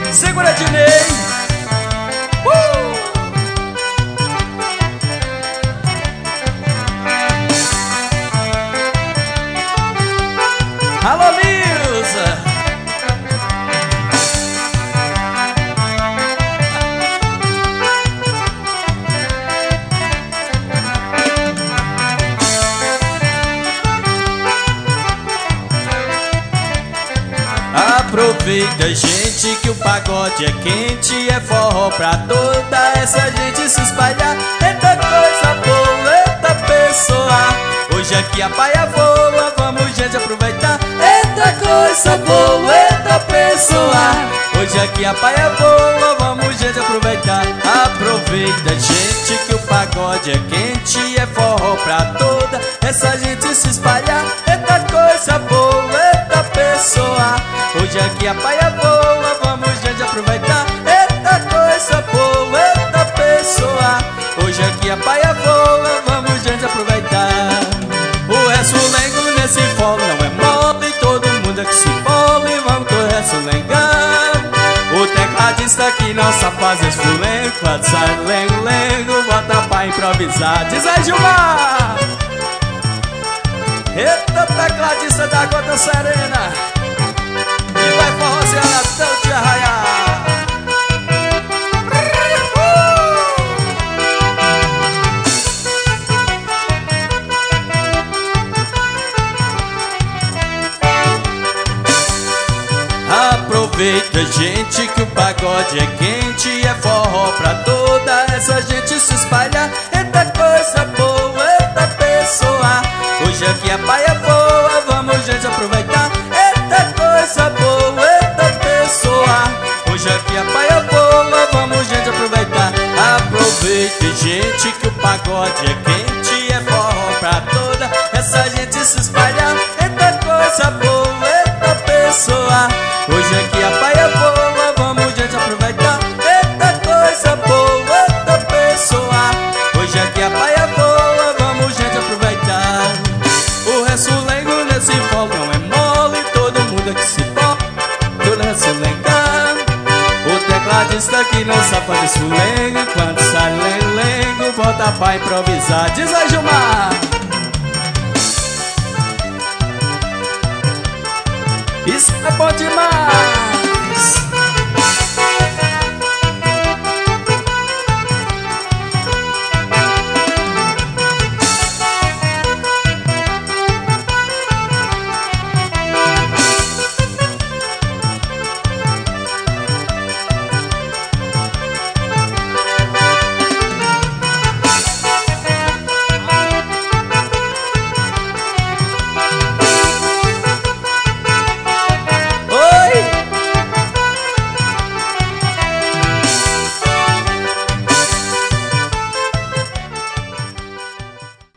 Segura, Dinei. Alô, Lisa. Aproveita, gente, que o pagode é quente, é forró pra toda essa gente se espalhar. Eita coisa boa, eita pessoa, hoje aqui a paia voa, vamos, gente, aproveitar. Eita coisa boa, eita pessoa, hoje aqui a paia voa, vamos, gente, aproveitar. Aproveita, gente, que o pagode é quente, é forró pra toda essa gente se espalhar. Eita coisa boa, eita pessoa, hoje aqui a paia voa, vamos, gente, aproveitar. Eita coisa boa, eita pessoa, hoje aqui a paia voa, vamos, gente, aproveitar. O ressulengo nesse folo não é mole, todo mundo aqui se fole, vamos com o ressulengar. O tecladista aqui não sabe fazer esse fulengo, quando sai lengo, bota pra improvisar. Diz aí, Gilmar! Eita, tecladista da Gota Serena, e vai forroseando até o dia raiar. Aproveita, gente, que o pagode é quente, é forró pra toda essa gente se espalhar. Eita coisa boa, eita pessoa, hoje aqui a paia voa, vamos, gente, aproveitar. Eita coisa boa, eita pessoa, hoje aqui a paia voa, vamos, gente, aproveitar. Aproveita, gente, que o pagode é quente, é forró pra toda essa gente se espalhar. Eita coisa boa, eita pessoa, hoje aqui a paia voa, vamos, gente, aproveitar. Eita coisa boa, eita pessoa, hoje aqui a paia voa, vamos, gente, aproveitar. O ressulengo nesse folo não é mole, todo mundo aqui se pode, todo ressulengar. O tecladista aqui não sabe fazer esse fulengo, quando sai lengo, bota pra improvisar. Diz aí, Gilmar! Isso é bom demais!